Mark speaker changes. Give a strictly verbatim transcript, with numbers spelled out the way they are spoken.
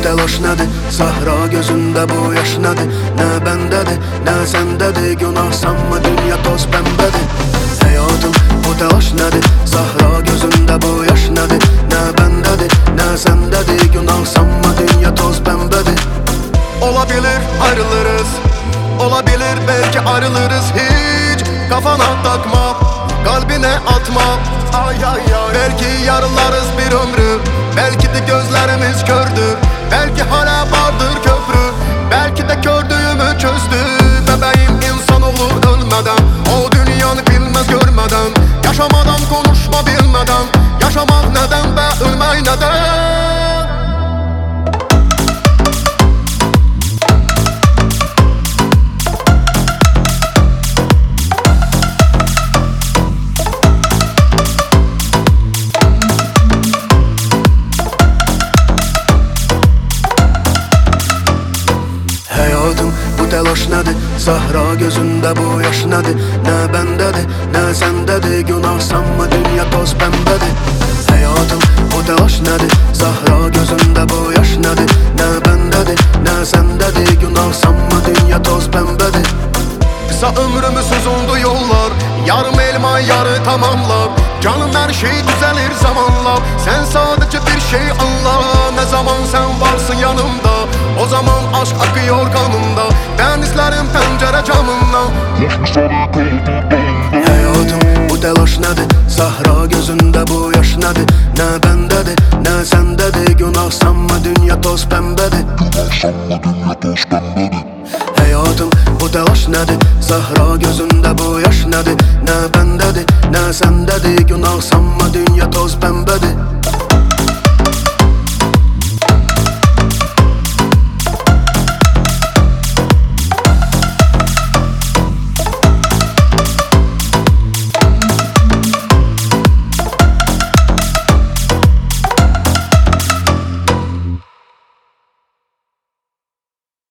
Speaker 1: təlaş nədir? Səhra gözündə bu yaş nədir? Nə bəndədir, nə səndədir? Günahsanmı dünya toz pəmbədir? Həyatım bu təlaş nədir? Səhra gözündə bu yaş nədir? Nə bəndədir, nə səndədir? Günahsanmı dünya toz pəmbədir?
Speaker 2: Olabilir ayrılırız, olabilir belki ayrılırız. Hiç kafana takma, kalbine atma. Ay ay ay. Belki yarılarız bir ömrü, belki de gözlerimiz kördür. Belki hala vardır köprü, belki de kördüğümü çözdü. Bebeğim insan olur ölmeden, o dünyanı bilmez görmeden. Yaşamadan konuşma bilmeden, yaşamak neden be ölmek neden?
Speaker 1: Həyatım bu təlaş nədir? Səhra gözündə bu yaş nədir? Nə bəndədir, nə səndədir? Günahsanmı dünya toz pəmbədir? Həyatım bu təlaş nədir? Səhra gözündə bu yaş nədir? Nə bəndədir, nə səndədir? Günahsanmı dünya toz pəmbədir?
Speaker 2: Kısa ömrümüz uzundu yollar, yarım elma yarı tamamlar. Canım her şey düzelir zamanla, sen sadece bir şey anla. Ne zaman sen varsın yanımda, o zaman aşk akıyor kanımda. Ben izlerim pencere camından.
Speaker 1: Həyatım bu təlaş nədir? Səhra gözündə bu yaş nədir? Nə bəndədir, nə səndədir? Günahsanmı dünya toz pəmbədir?
Speaker 3: Günahsanmı dünya toz pəmbədir?
Speaker 1: Həyatım bu təlaş nədir? Səhra gözündə bu yaş nədir? Nə bəndədir, nə səndədir?